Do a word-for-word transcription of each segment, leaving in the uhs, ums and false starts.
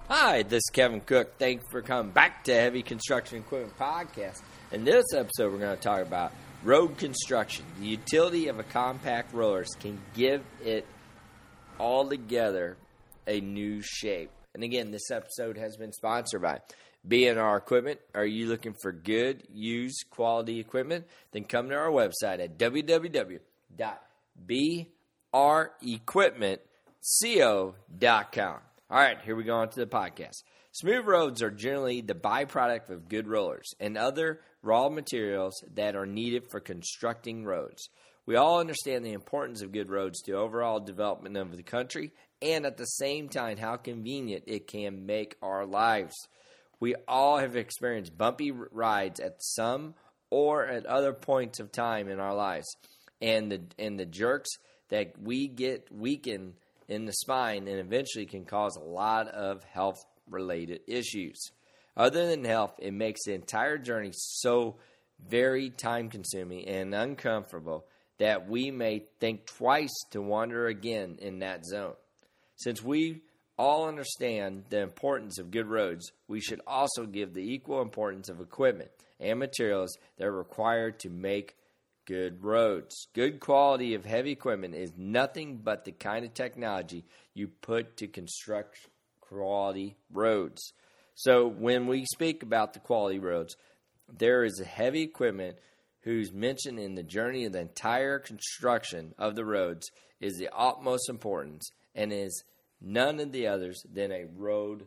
Hi, this is Kevin Cook. Thank you for coming back to Heavy Construction Equipment Podcast. In this episode, we're going to talk about road construction. The utility of a compact roller can give it altogether a new shape. And again, this episode has been sponsored by B and R Equipment. Are you looking for good, used, quality equipment? Then come to our website at w w w dot b r equipment co dot com. All right, here we go on to the podcast. Smooth roads are generally the byproduct of good rollers and other raw materials that are needed for constructing roads. We all understand the importance of good roads to overall development of the country and at the same time how convenient it can make our lives. We all have experienced bumpy rides at some or at other points of time in our lives, and the and the jerks that we get weaken in the spine and eventually can cause a lot of health-related issues. Other than health, it makes the entire journey so very time-consuming and uncomfortable that we may think twice to wander again in that zone. Since we all understand the importance of good roads, we should also give the equal importance of equipment and materials that are required to make good roads. Good quality of heavy equipment is nothing but the kind of technology you put to construct quality roads. So when we speak about the quality roads, there is a heavy equipment whose mention in the journey of the entire construction of the roads is the utmost importance and is none of the others than a road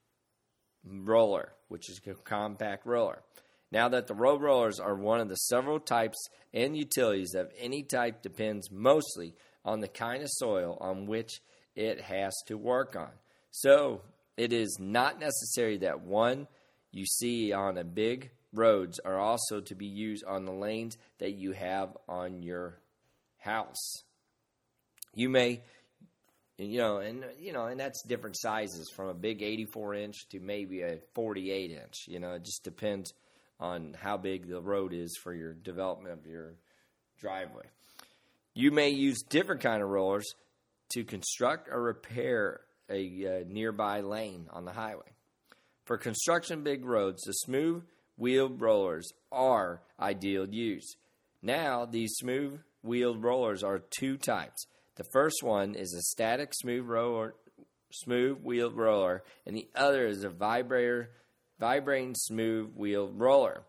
roller, which is a compact roller. Now that the road rollers are one of the several types and utilities of any type depends mostly on the kind of soil on which it has to work on. So it is not necessary that one you see on a big roads are also to be used on the lanes that you have on your house. You may, you know, and you know, and that's different sizes from a big eighty-four inch to maybe a forty-eight inch. You know, it just depends on how big the road is for your development of your driveway. You may use different kind of rollers to construct or repair a uh, nearby lane on the highway. For construction big roads, the smooth wheeled rollers are ideal use. Now, these smooth wheeled rollers are two types. The first one is a static smooth roller, smooth wheeled roller, and the other is a vibrator vibrating smooth wheeled roller.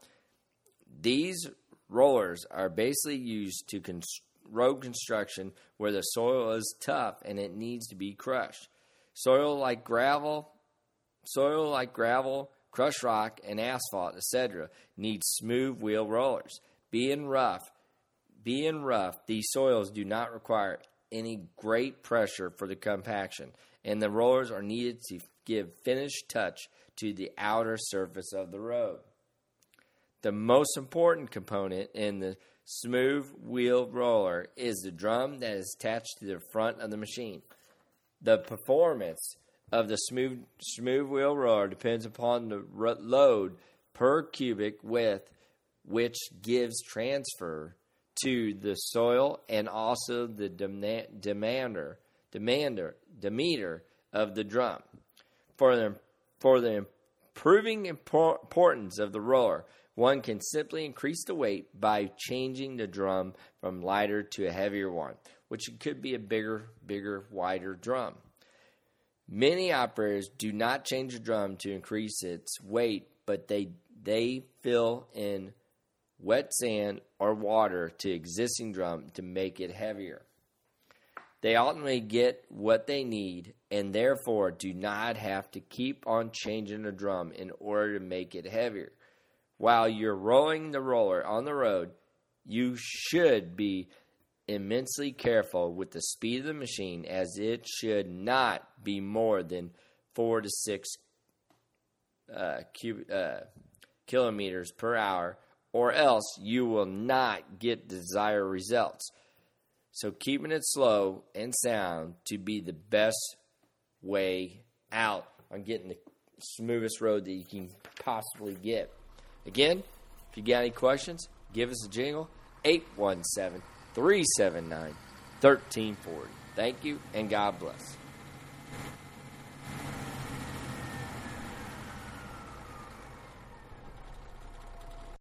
These rollers are basically used to con- road construction where the soil is tough and it needs to be crushed. Soil like gravel, soil like gravel, crushed rock, and asphalt, et cetera, needs smooth wheel rollers. Being rough, being rough, these soils do not require any great pressure for the compaction, and the rollers are needed to give finished touch to the outer surface of the road. The most important component in the smooth wheel roller is the drum that is attached to the front of the machine. The performance of the smooth smooth wheel roller depends upon the load per cubic width, which gives transfer to the soil and also the demander, demander, diameter of the drum. For the For the improving importance of the roller, one can simply increase the weight by changing the drum from lighter to a heavier one, which could be a bigger, bigger, wider drum. Many operators do not change the drum to increase its weight, but they they fill in wet sand or water to existing drum to make it heavier. They ultimately get what they need and therefore do not have to keep on changing the drum in order to make it heavier. While you're rolling the roller on the road, you should be immensely careful with the speed of the machine, as it should not be more than four to six uh, cub- uh, kilometers per hour, or else you will not get desired results. So keeping it slow and sound to be the best way out on getting the smoothest road that you can possibly get. Again, if you got any questions, give us a jingle, eight one seven, three seven nine, one three four zero. Thank you, and God bless.